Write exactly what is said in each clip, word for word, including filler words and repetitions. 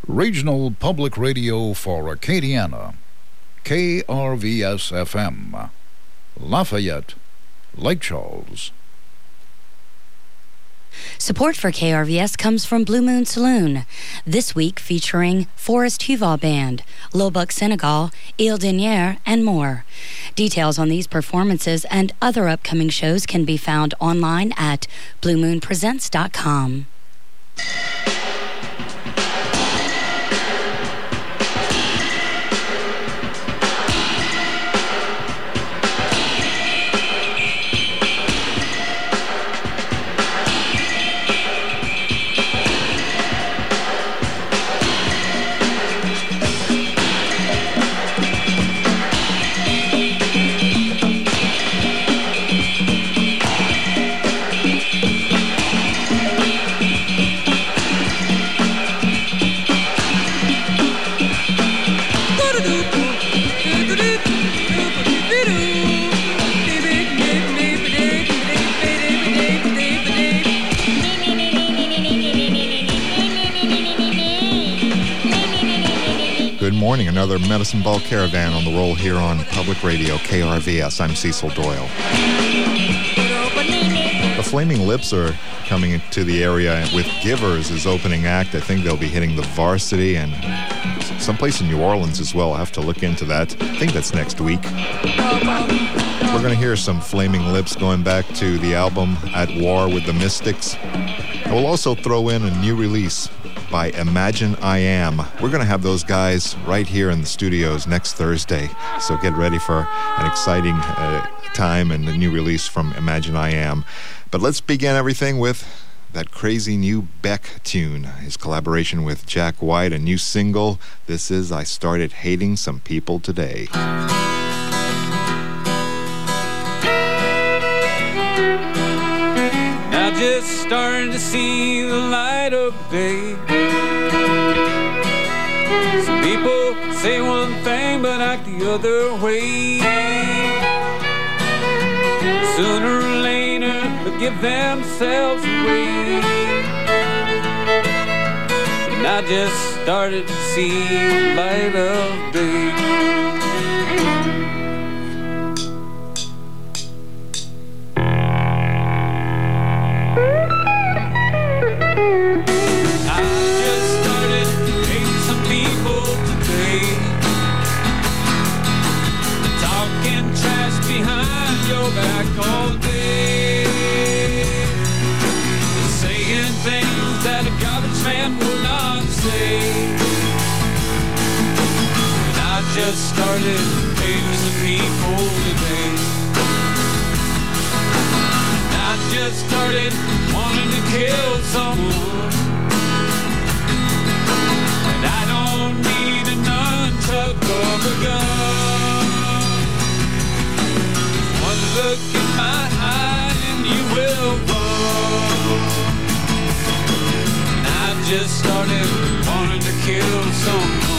Regional Public Radio for Acadiana, K R V S F M, Lafayette, Lake Charles. Support for K R V S comes from Blue Moon Saloon, this week featuring Forest Huval Band, Lobuk Senegal, Ile Denier, and more. Details on these performances and other upcoming shows can be found online at blue moon presents dot com. Morning, another Medicine Ball Caravan on the roll here on Public Radio, K R V S. I'm Cecil Doyle. The Flaming Lips are coming into the area with Givers as opening act. I think they'll be hitting the Varsity and someplace in New Orleans as well. I'll have to look into that. I think that's next week. We're going to hear some Flaming Lips going back to the album At War with the Mystics. And we'll also throw in a new release by Imagine I Am. We're going to have those guys right here in the studios next Thursday, so get ready for an exciting uh, time and a new release from Imagine I Am. But let's begin everything with that crazy new Beck tune, his collaboration with Jack White, a new single. This is I Started Hating Some People Today. Now just starting to see the light of day. Some people say one thing but act the other way. Sooner or later they'll give themselves away. And I just started to see the light of day. Back all day, saying things that a garbage man would not say. And I just started hating some people today. And I just started wanting to kill someone. And I don't need a nunchuck or a gun. Look in my eye and you will run. And I just started wanting to kill someone.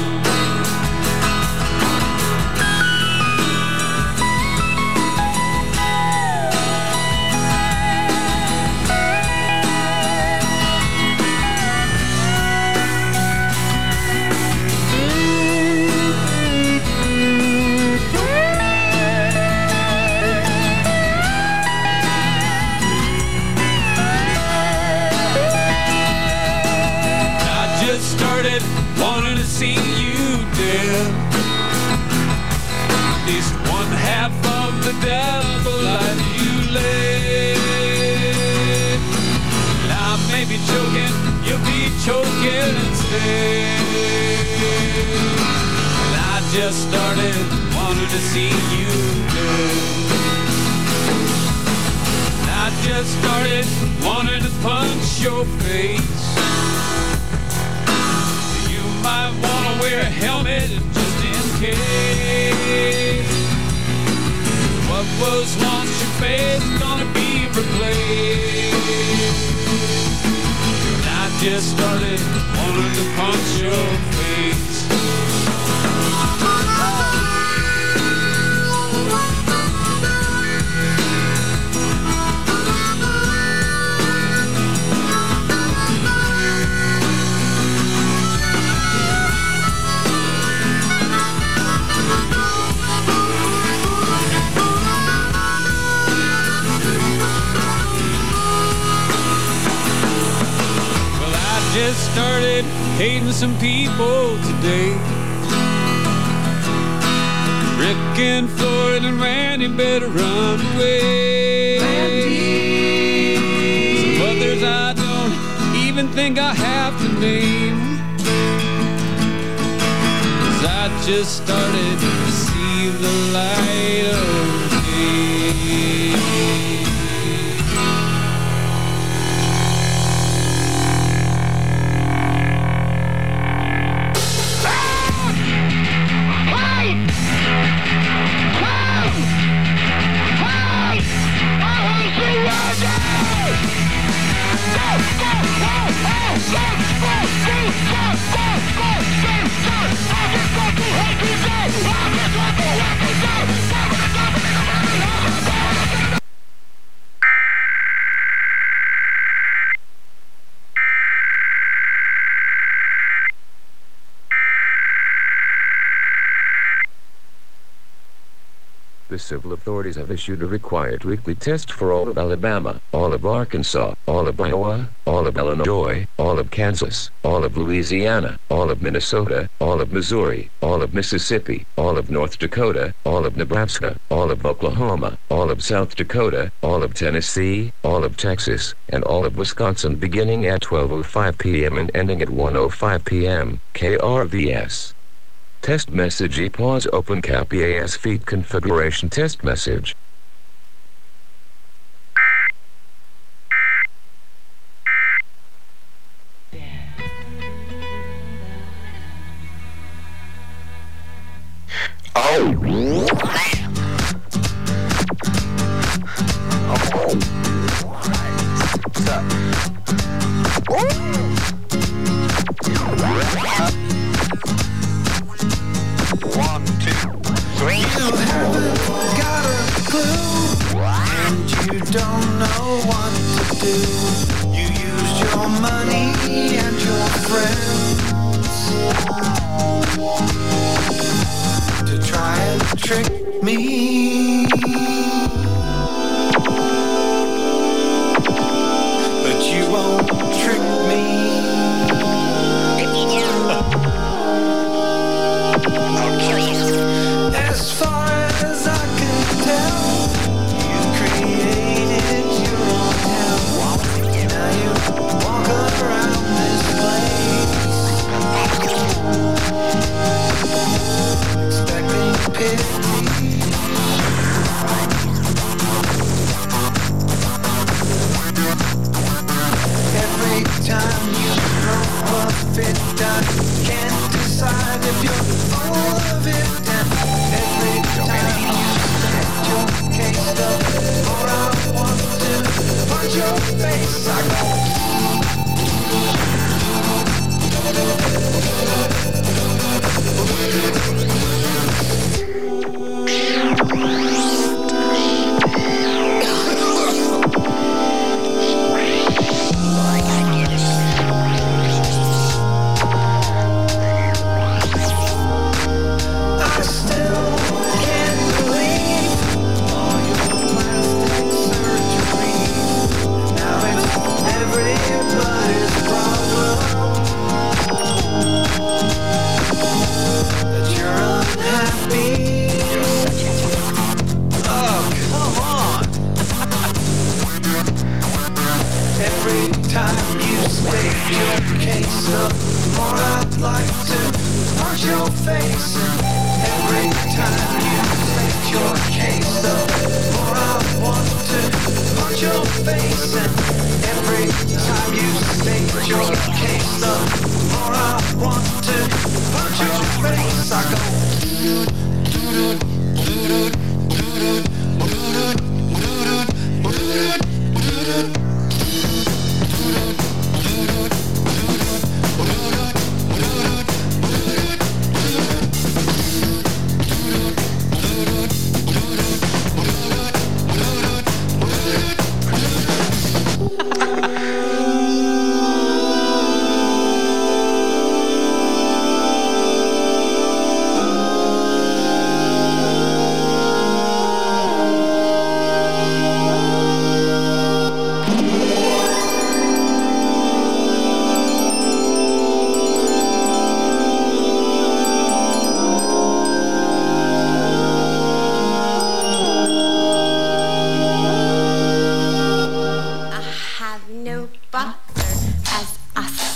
Wanted to see you dead. At least one half of the devil life you led. And I may be choking, you'll be choking instead. And I just started wanting to see you dead. And I just started wanting to punch your face. Might wanna wear a helmet just in case. What was once your face gonna be replaced. And I just started wanting to punch your face. just started hating some people today. Rick and Floyd and Randy better run away. Randy. Some others I don't even think I have to name, 'cause I just started to see the light of day. The civil authorities have issued a required weekly test for all of Alabama, all of Arkansas, all of Iowa, all of Illinois, all of Kansas, all of Louisiana, all of Minnesota, all of Missouri, all of Mississippi, all of North Dakota, all of Nebraska, all of Oklahoma, all of South Dakota, all of Tennessee, all of Texas, and all of Wisconsin beginning at twelve oh five p.m. and ending at one oh five p.m. K R V S. Test message E pause open cap E A S feed configuration test message. One, two, three. You haven't got a clue, and you don't know what to do. You used your money and your friends to try and trick me. But you won't trick me. As far as I can tell, you created your own hell. Now you walk around this place, expecting pity. Every time you throw a fit, I can't decide if you're full of it. And every time you state your case up, or I want to punch your face, I go.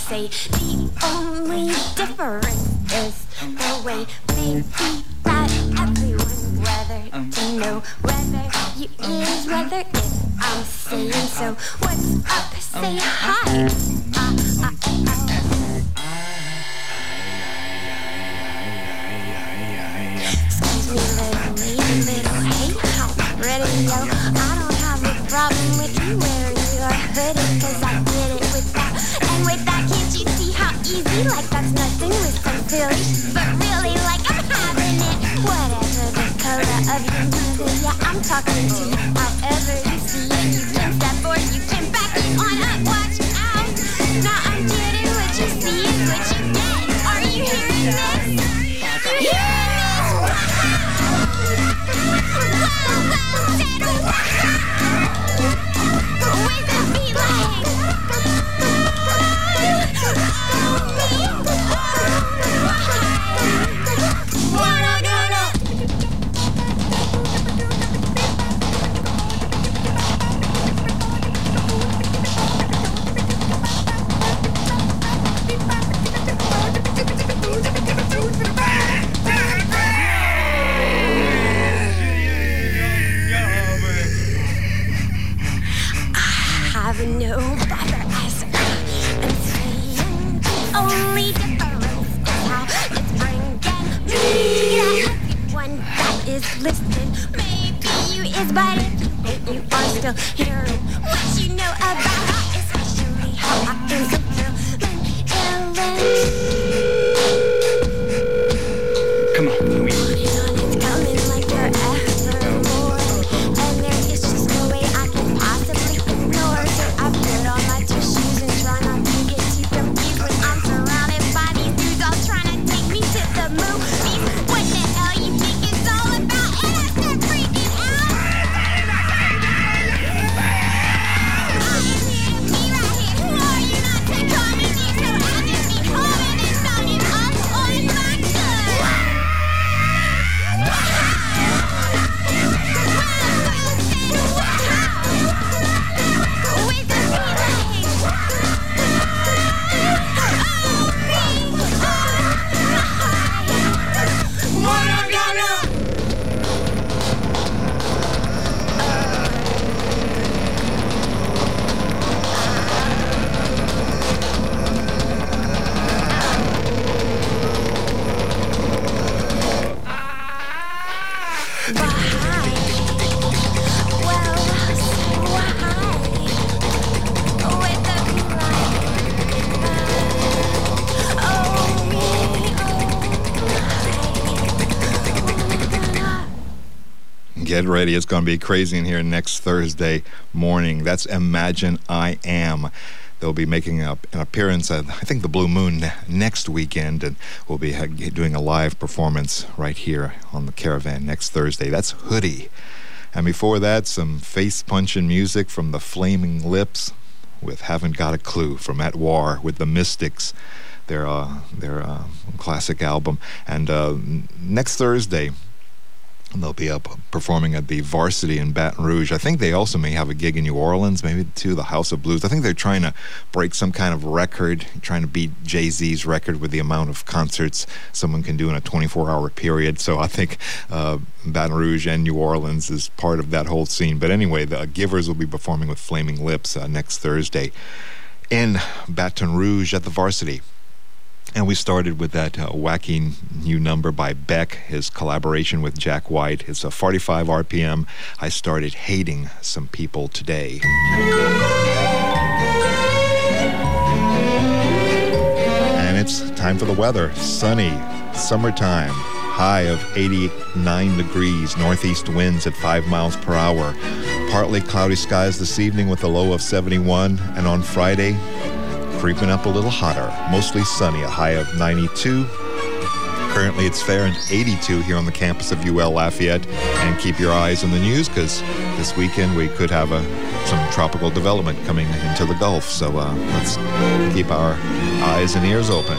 say the only difference is the way they beat that everyone, whether to know whether you is, whether if I'm saying so. What's up? Say hi. Ah, ah, Excuse me, little lady, little hey, how radio. I don't have a problem with you wearing your hoodie, cause I did it with that. And with that, can't you see how easy? Like that's nothing with some silly, but really like I'm having it. Whatever the color of your mother, yeah, I'm talking to you. However you see it, you can step or you can back it on up. Watch out. Now I'm getting what you see is what you get. Are you hearing this? Hearing this? Wow, wow, said wow. With a beat like wanna go to have no bother as I'm saying the only difference is how it's bringing me to everyone that is listening. Maybe you is, but if you ain't, you are still hearing what you know about me, especially how I am so thrilling, illin'. Come on, Louise. It's coming like forevermore, and there is just no way I can possibly ignore. So I put on my two shoes and try not to get too confused when I'm surrounded by these dudes all trying to take me to the movies. What the hell you think it's all about? And I start freaking out. I am here to be right here. Who are you not to call me dear? So I'll just be holding and sounding up on my good. Get ready, it's going to be crazy in here next Thursday morning. That's Imagine I Am. They'll be making a, an appearance at, I think, the Blue Moon next weekend, and we'll be ha- doing a live performance right here on the Caravan next Thursday. That's Hoodie. And before that, some face-punching music from the Flaming Lips with Haven't Got a Clue from At War with the Mystics, their, uh, their uh, classic album. And uh, next Thursday, they'll be up performing at the Varsity in Baton Rouge. I think they also may have a gig in New Orleans, maybe too, the House of Blues. I think they're trying to break some kind of record, trying to beat Jay-Z's record with the amount of concerts someone can do in a twenty-four hour period. So I think uh, Baton Rouge and New Orleans is part of that whole scene. But anyway, the Givers will be performing with Flaming Lips uh, next Thursday in Baton Rouge at the Varsity. And we started with that uh, wacky new number by Beck, his collaboration with Jack White. It's a forty-five R P M. I started hating some people today. And it's time for the weather. Sunny, summertime, high of eighty-nine degrees, northeast winds at five miles per hour. Partly cloudy skies this evening with a low of seventy-one. And on Friday, creeping up a little hotter. Mostly sunny, a high of ninety-two. Currently it's fair and eighty-two here on the campus of U L Lafayette. And keep your eyes on the news, because this weekend we could have a, some tropical development coming into the Gulf. So uh, let's keep our eyes and ears open.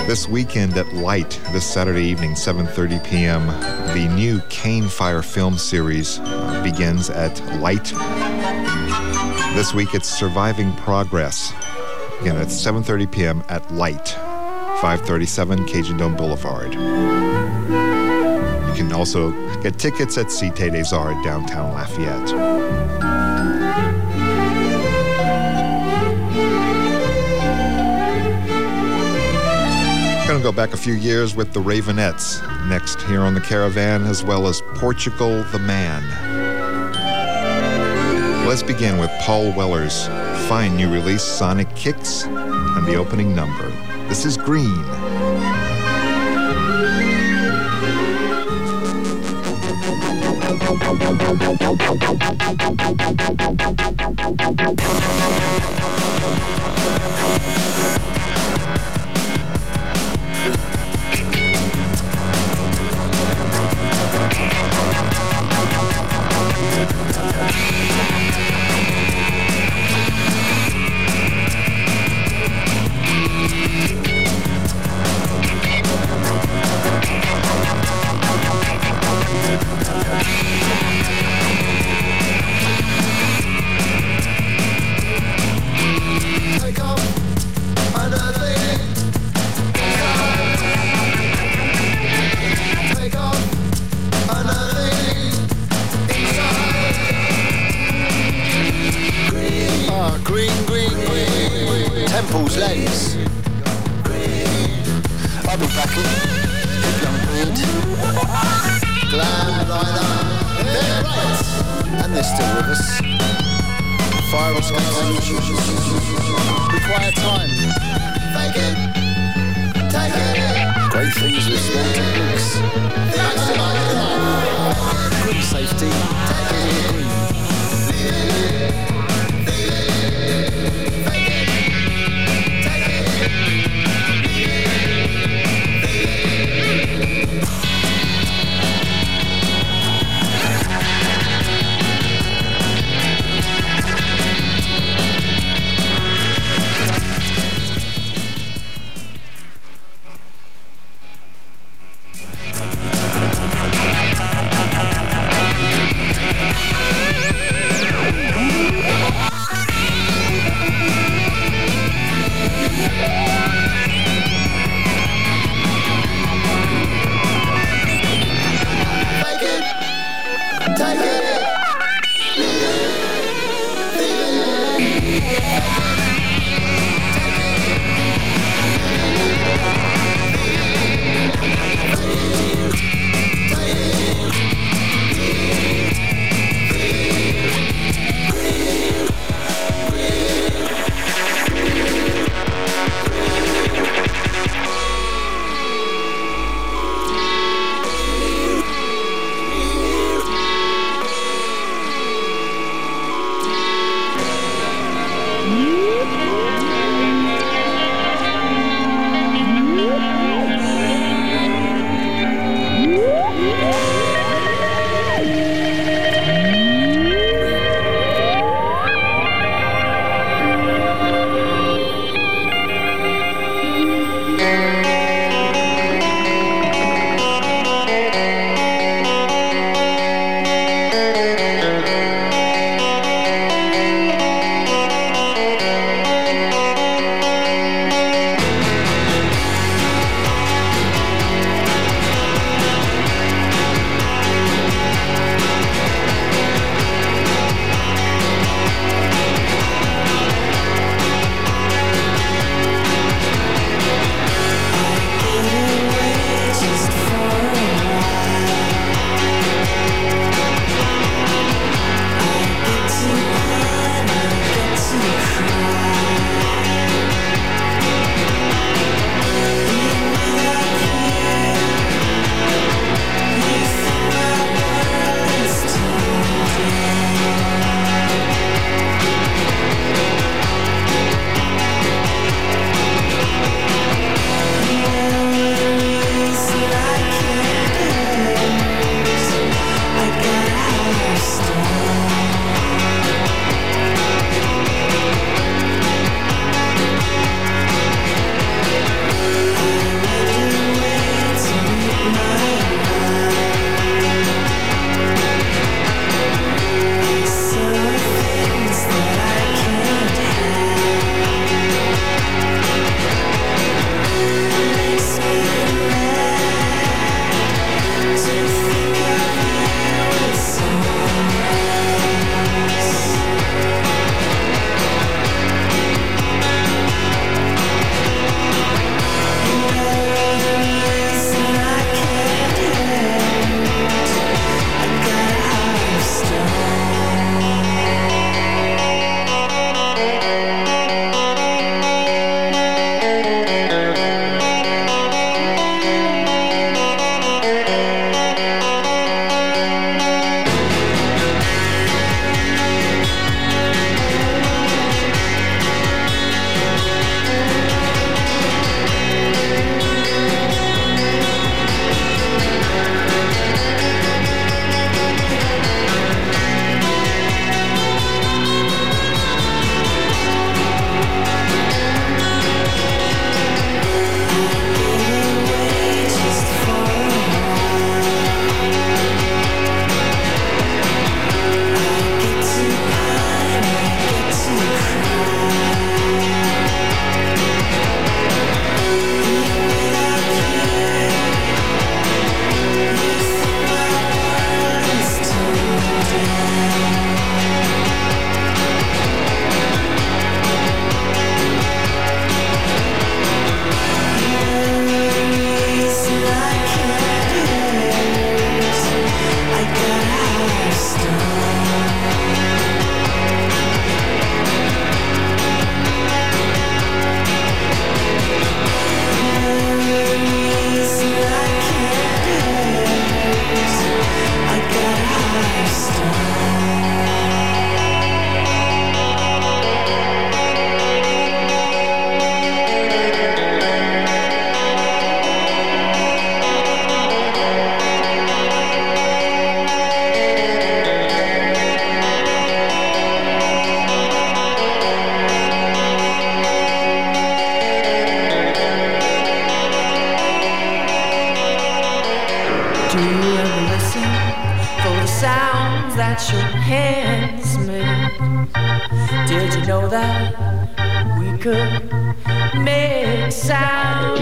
This weekend at Light, this Saturday evening, seven thirty p.m., the new Cane Fire film series uh, begins at Light. This week it's Surviving Progress. Again, it's seven thirty p.m. at Light, five thirty-seven Cajun Dome Boulevard. You can also get tickets at Cité des Arts, downtown Lafayette. Going to go back a few years with the Ravenettes next here on the Caravan, as well as Portugal the Man. Let's begin with Paul Weller's fine new release, Sonic Kicks, and the opening number. This is Green. hands made. Did you know that we could make sound?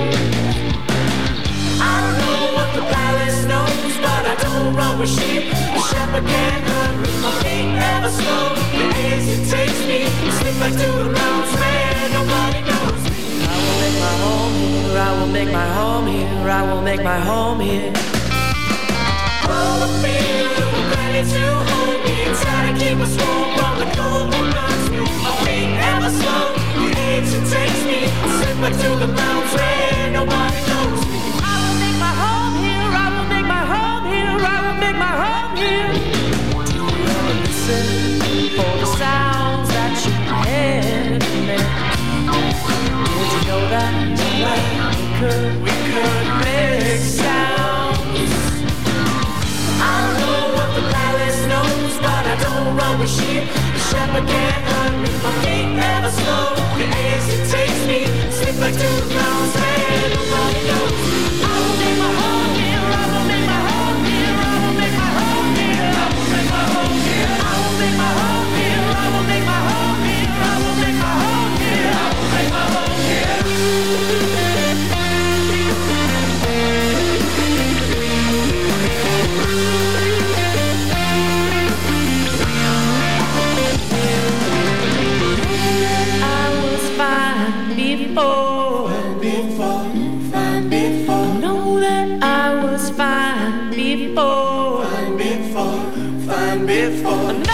I don't know what the palace knows, but I don't run with sheep. The shepherd can't hurt me, my feet never slow. The haze it takes me, slip back to the mountains where nobody knows me. I will make my home here, I will make my home here, I will make my home here. All the fear, ready to hold me, try to keep us warm from the cold that burns me. My feet never slow, the haze it takes me, slip back to the mountains where nobody knows me. For the sounds that you had made. Did you know that we could, we could make sounds? I don't know what the palace knows, but I don't run with sheep. The shepherd can't hurt me, my feet never slow. The haze it takes me, slip back to the ground, where nobody knows. I will make my home here, I will make my home here, I will make my home here, I will make my home here, I will make my home. I will make my home here. I will make my home here. I will make my home here. I was fine before, fine before, fine before. Know that I was fine before, fine before, fine before. No.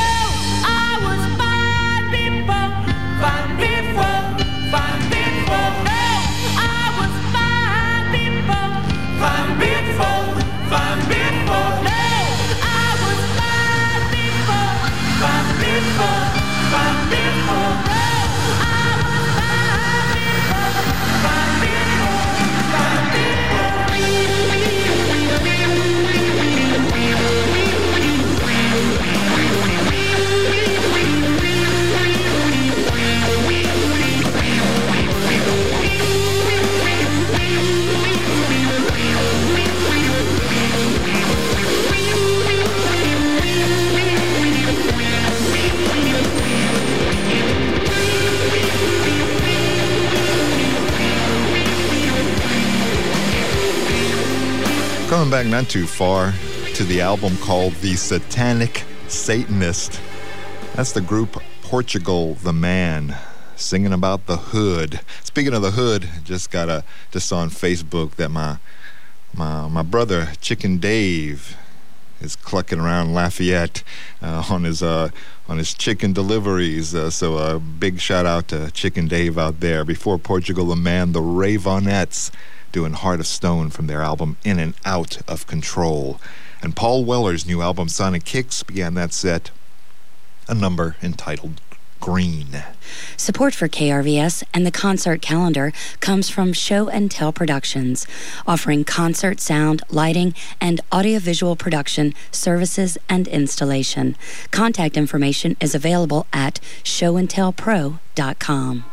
Going back not too far to the album called The Satanic Satanist. That's the group Portugal the Man, singing about the hood. Speaking of the hood, just got a just saw on Facebook that my my my brother Chicken Dave is clucking around Lafayette uh, on his uh, on his chicken deliveries. Uh, so a big shout out to Chicken Dave out there. Before Portugal the Man, the Raveonettes doing Heart of Stone from their album In and Out of Control. And Paul Weller's new album Sonic Kicks began that set, a number entitled Green. Support for K R V S and the concert calendar comes from Show and Tell Productions, offering concert sound, lighting, and audiovisual production services and installation. Contact information is available at show and tell pro dot com.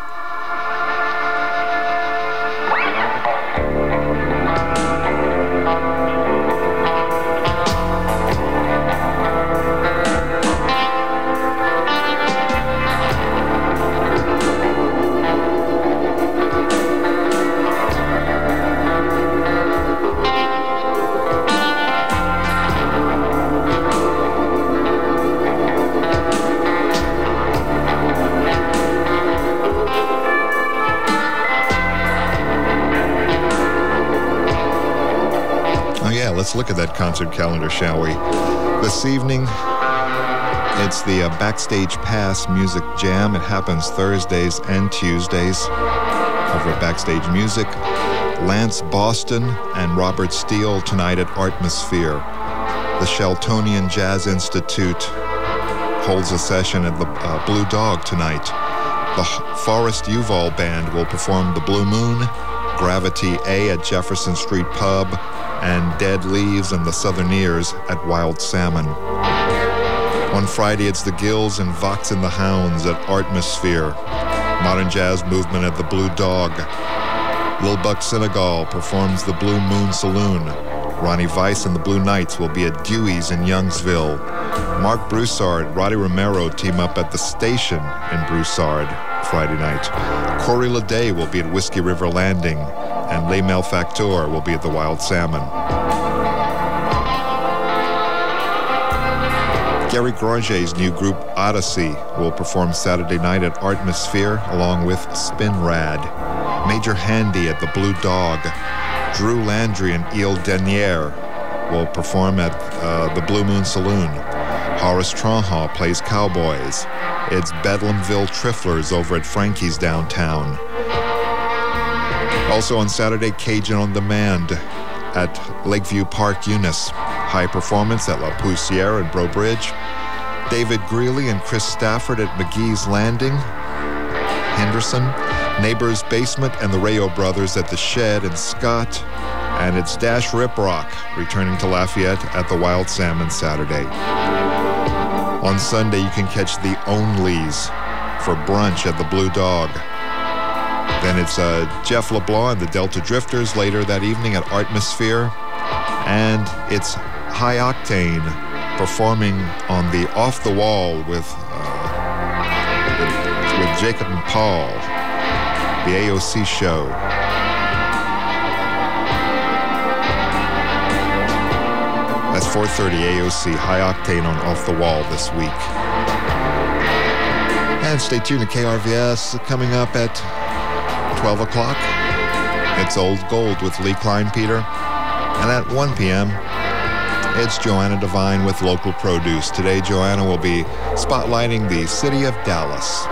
Let's look at that concert calendar, shall we? This evening, it's the uh, Backstage Pass Music Jam. It happens Thursdays and Tuesdays over at Backstage Music. Lance Boston and Robert Steele tonight at Artmosphere. The Sheltonian Jazz Institute holds a session at the uh, Blue Dog tonight. The Forrest Uval Band will perform The Blue Moon, Gravity A at Jefferson Street Pub, and Dead Leaves and the Southerneers at Wild Salmon. On Friday, it's the Gills and Vox and the Hounds at Artmosphere. Modern Jazz Movement at the Blue Dog. Lil Buck Senegal performs the Blue Moon Saloon. Ronnie Weiss and the Blue Knights will be at Dewey's in Youngsville. Mark Broussard, Roddy Romero team up at the Station in Broussard Friday night. Corey Leday will be at Whiskey River Landing, and Les Malfacteurs will be at the Wild Salmon. Gary Granger's new group Odyssey will perform Saturday night at Artmosphere along with Spin Rad. Major Handy at the Blue Dog. Drew Landry and Il Denier will perform at uh, the Blue Moon Saloon. Horace Tronhaw plays Cowboys. It's Bedlamville Trifflers over at Frankie's downtown. Also on Saturday, Cajun on Demand at Lakeview Park, Eunice. High Performance at La Poussière and Breaux Bridge. David Greeley and Chris Stafford at McGee's Landing, Henderson. Neighbors Basement and the Rayo Brothers at the Shed in Scott. And it's Dash Riprock returning to Lafayette at the Wild Salmon Saturday. On Sunday, you can catch the Onlys for brunch at the Blue Dog. Then it's uh, Jeff LeBlanc and the Delta Drifters later that evening at Artmosphere. And it's High Octane performing on the Off the Wall with, uh, with, with Jacob and Paul, the A O C show. That's four thirty A O C, High Octane on Off the Wall this week. And stay tuned to K R V S coming up at twelve o'clock. It's Old Gold with Lee Kleinpeter. And at one p.m., it's Joanna Devine with Local Produce. Today, Joanna will be spotlighting the city of Dallas.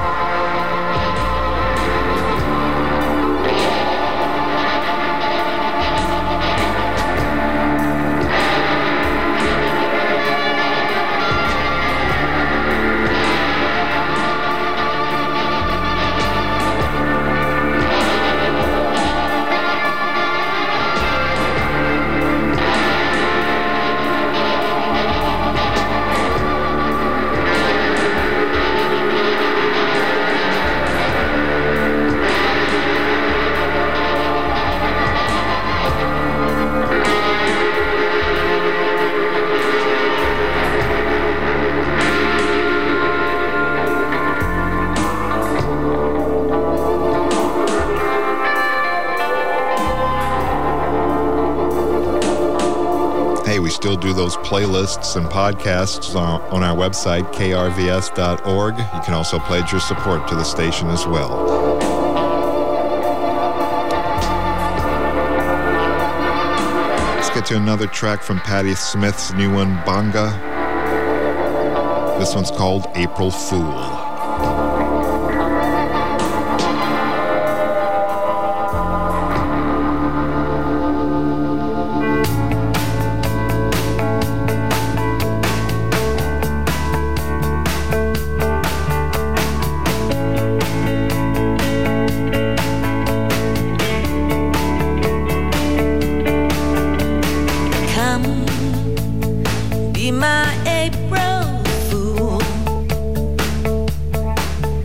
Still do those playlists and podcasts on, on our website, K R V S dot org. You can also pledge your support to the station as well. Let's get to another track from Patti Smith's new one, Banga. This one's called April Fool. Be my April fool.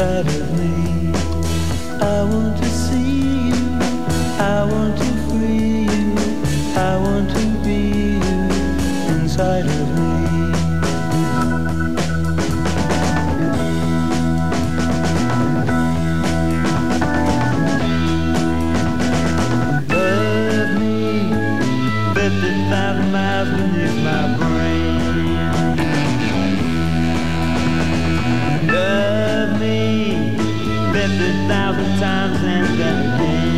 inside of me. I want to see you, I want to free you, I want to be you inside of me. Love me, fifty thousand miles beneath my brain. Love me, fifty thousand times and then again.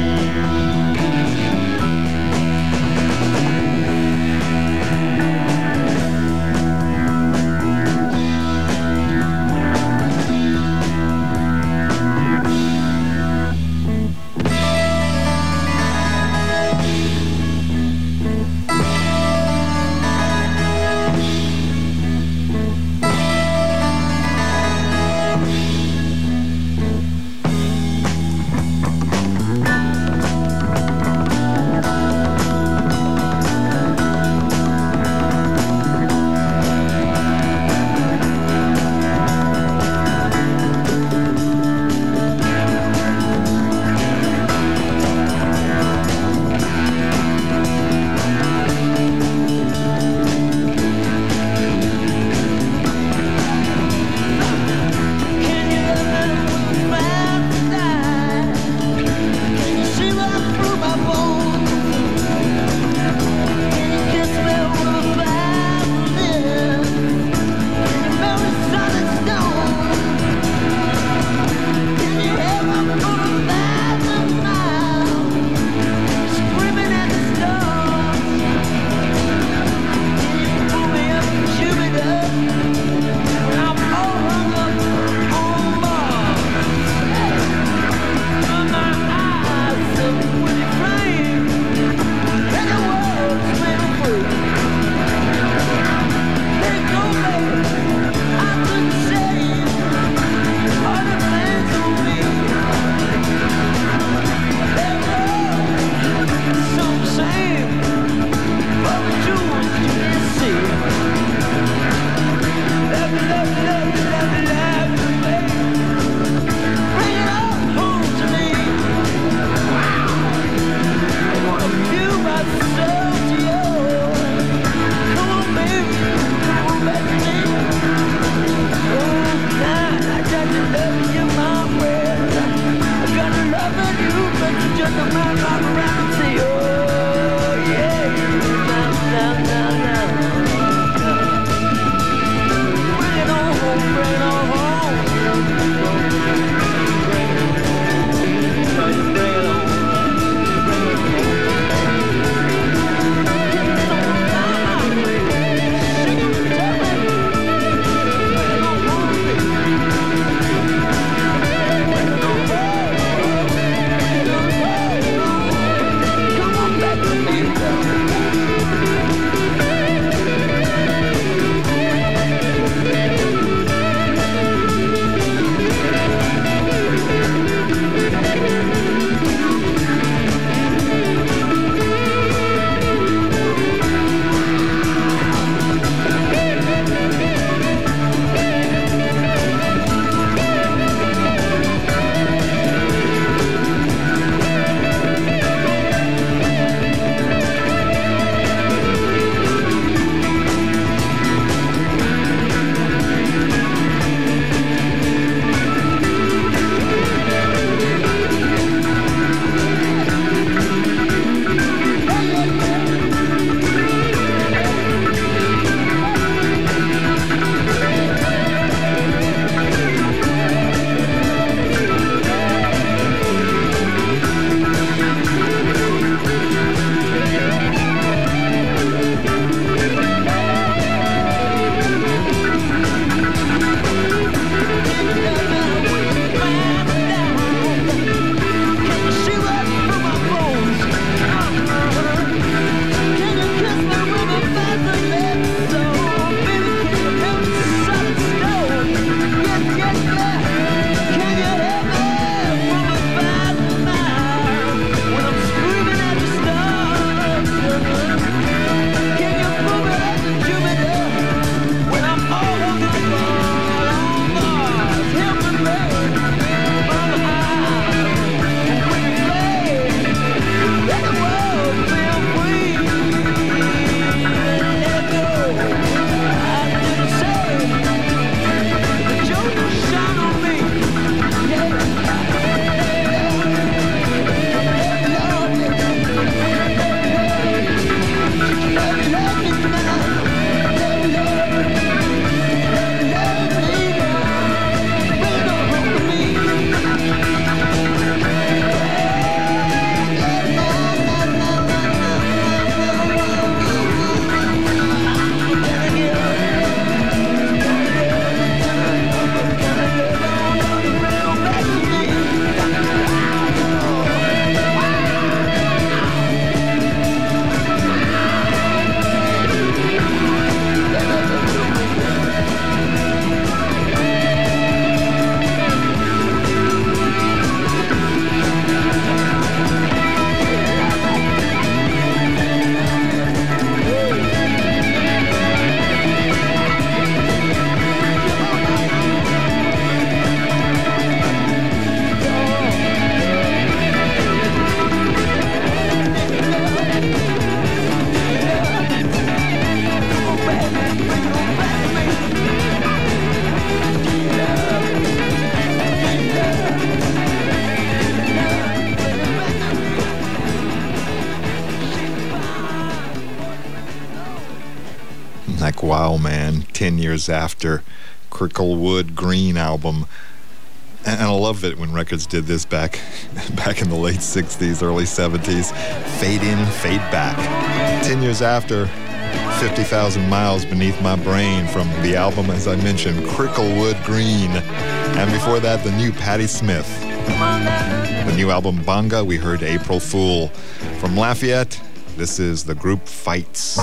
Wow Man, ten years after, Cricklewood Green album. And I love it when records did this back back in the late sixties, early seventies. Fade in, fade back. Ten years after, fifty thousand Miles Beneath My Brain from the album, as I mentioned, Cricklewood Green. And before that, the new Patti Smith. The new album, Bonga, we heard April Fool. From Lafayette, this is the group Fights.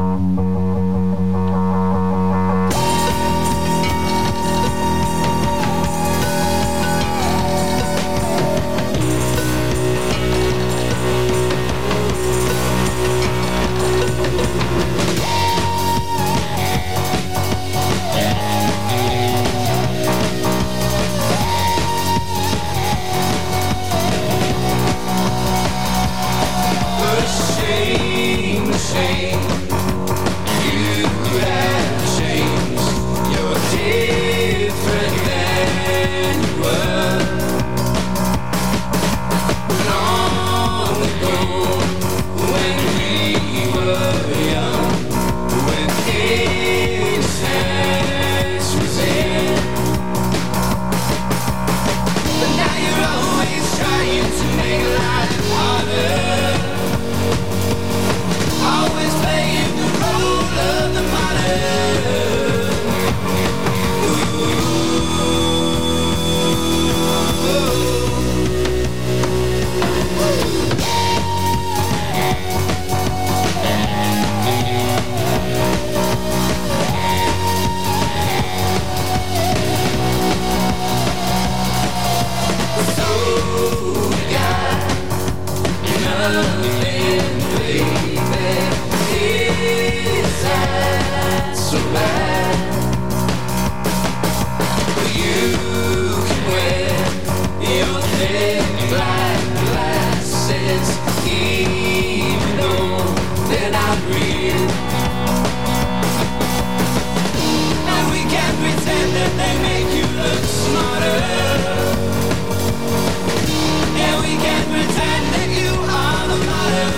Shame, shame, you have changed. You're different than you were. Long ago, when we were young, when innocence was in. But now you're always trying to make life harder. Always playing the role of the modern. So we got nothing, baby. Is that so bad? You can wear your thick black glasses, even though they're not real. And we can pretend that they make you look smarter. And we can pretend that you are the modern.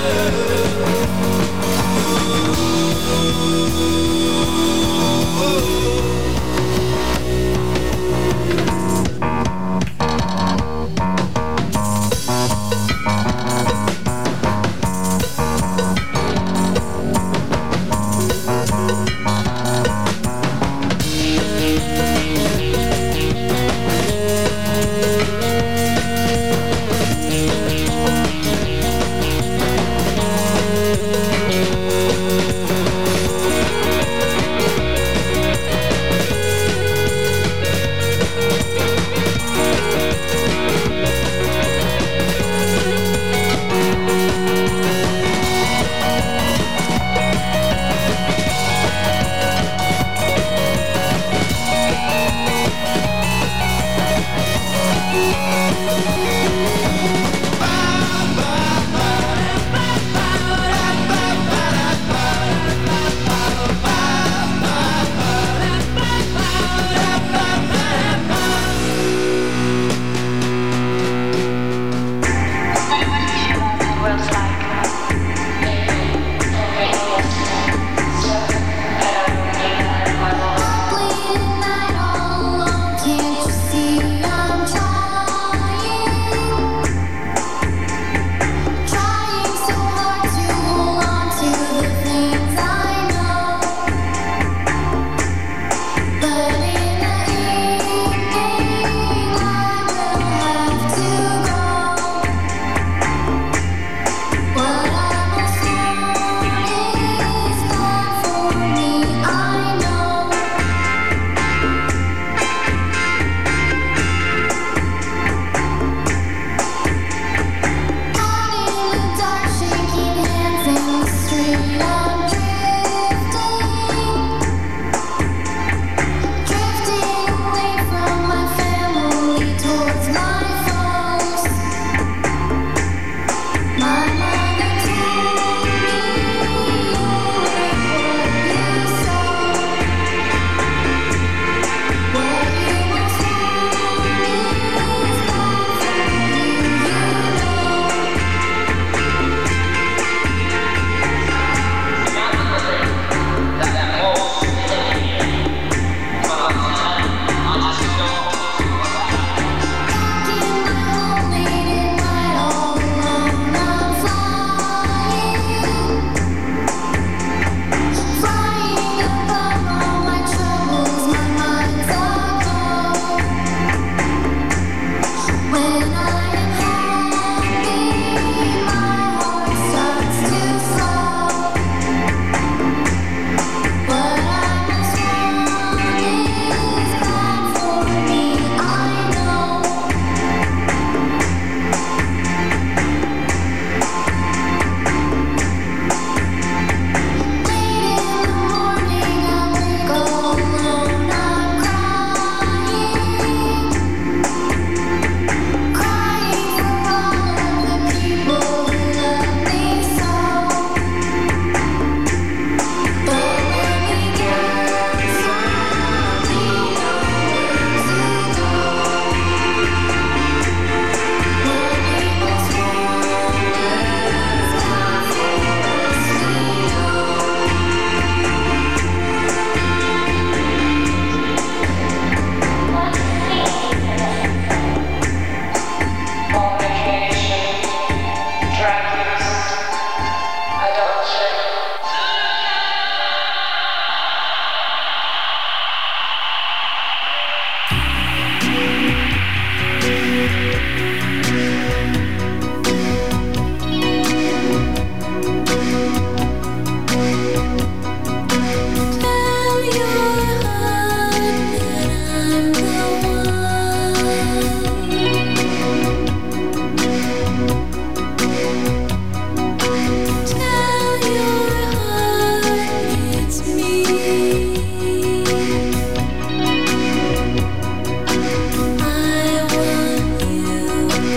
I want you.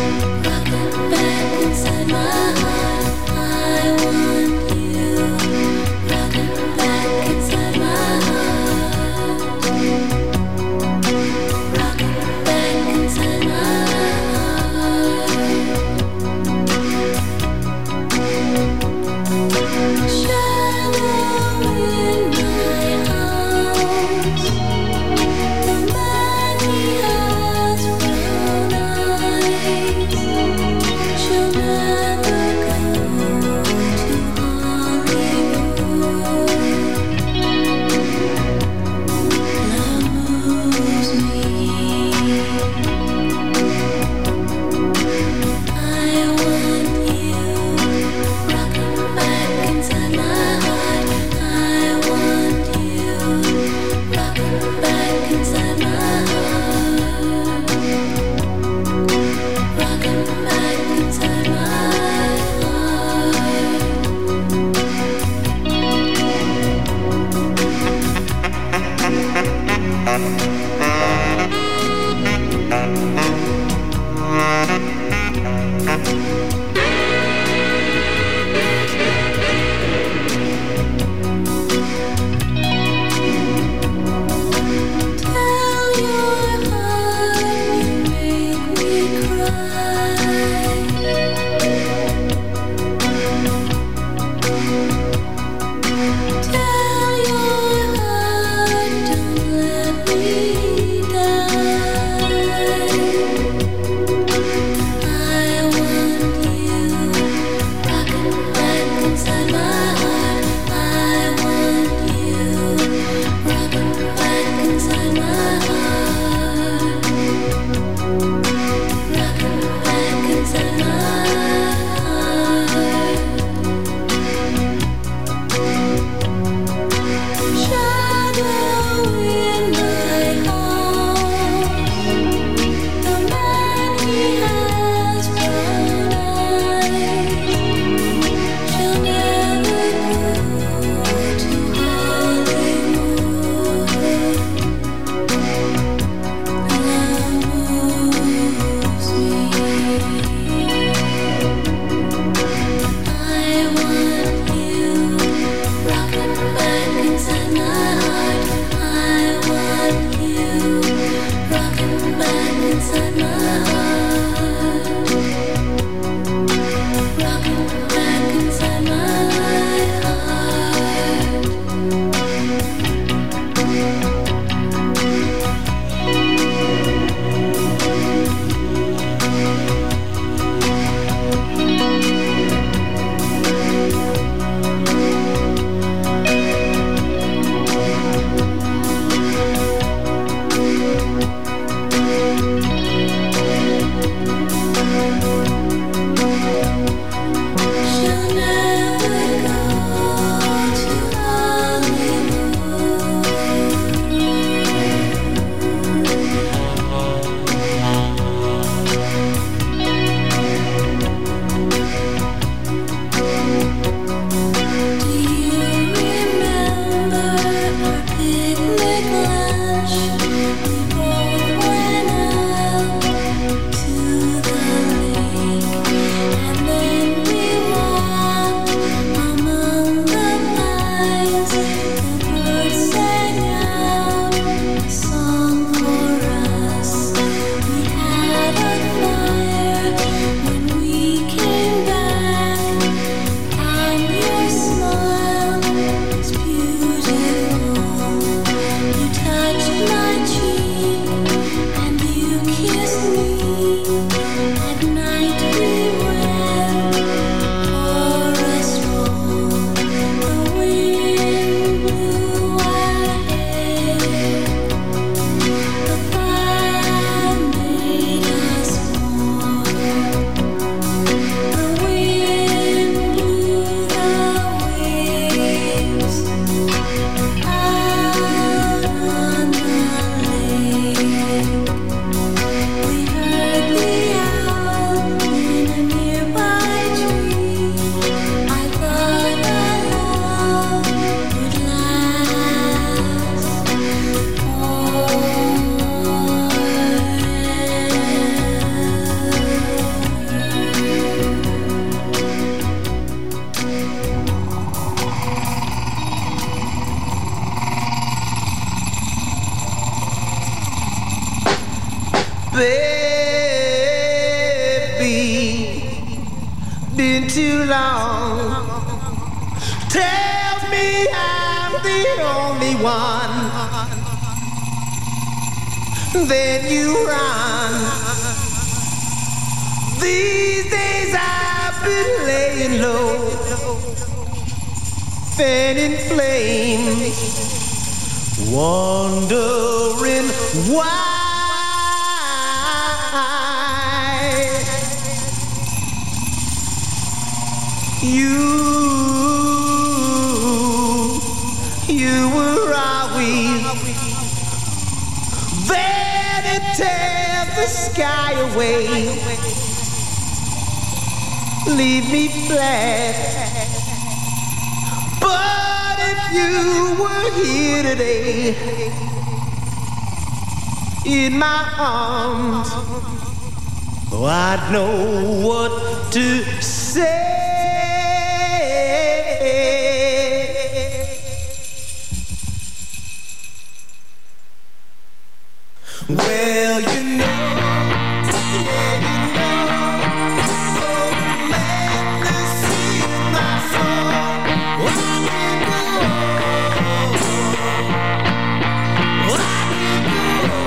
baby, been too long. Tell me I'm the only one. Then you run. These days I've been laying low, fanning flames, wondering why. You, you were always there to tear the sky away, leave me flat. But if you were here today, in my arms, oh, I'd know what to say. Well, you know, yeah, you know, oh, madness in my soul. Oh, I can't go on. Oh, I can't go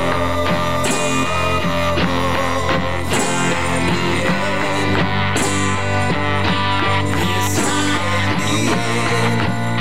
on. Yes, I am the end.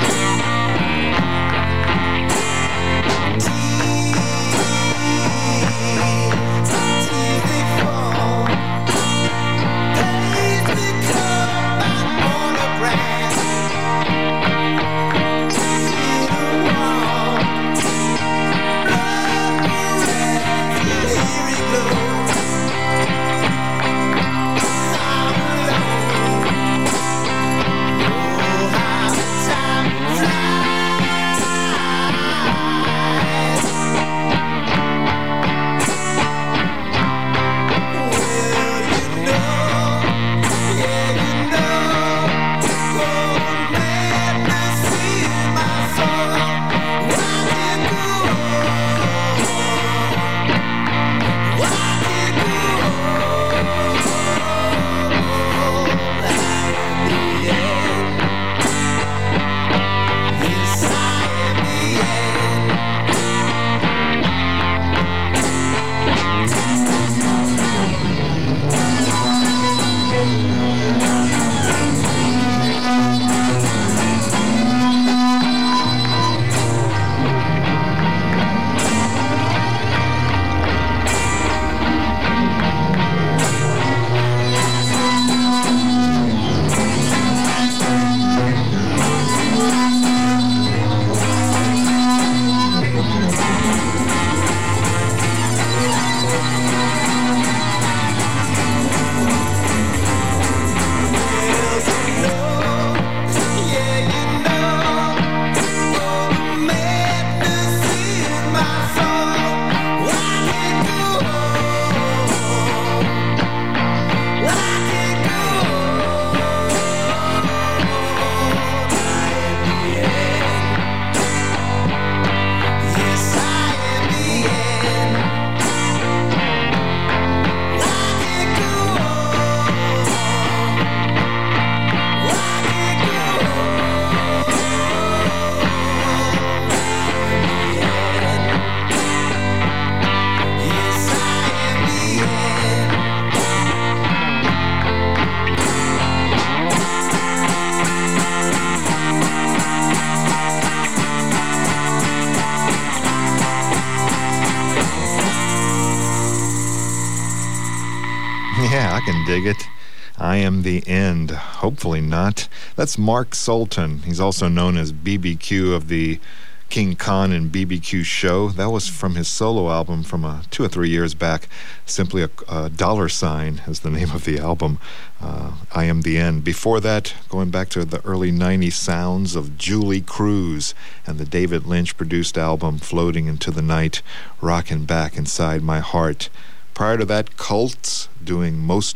Dig it. I am the end. Hopefully not. That's Mark Sultan. He's also known as B B Q of the King Khan and B B Q show. That was from his solo album from uh, two or three years back. Simply a, a dollar sign is the name of the album. Uh, I Am the End. Before that, going back to the early nineties sounds of Julie Cruz and the David Lynch produced album Floating into the Night, Rockin' Back Inside My Heart. Prior to that, Cults doing Most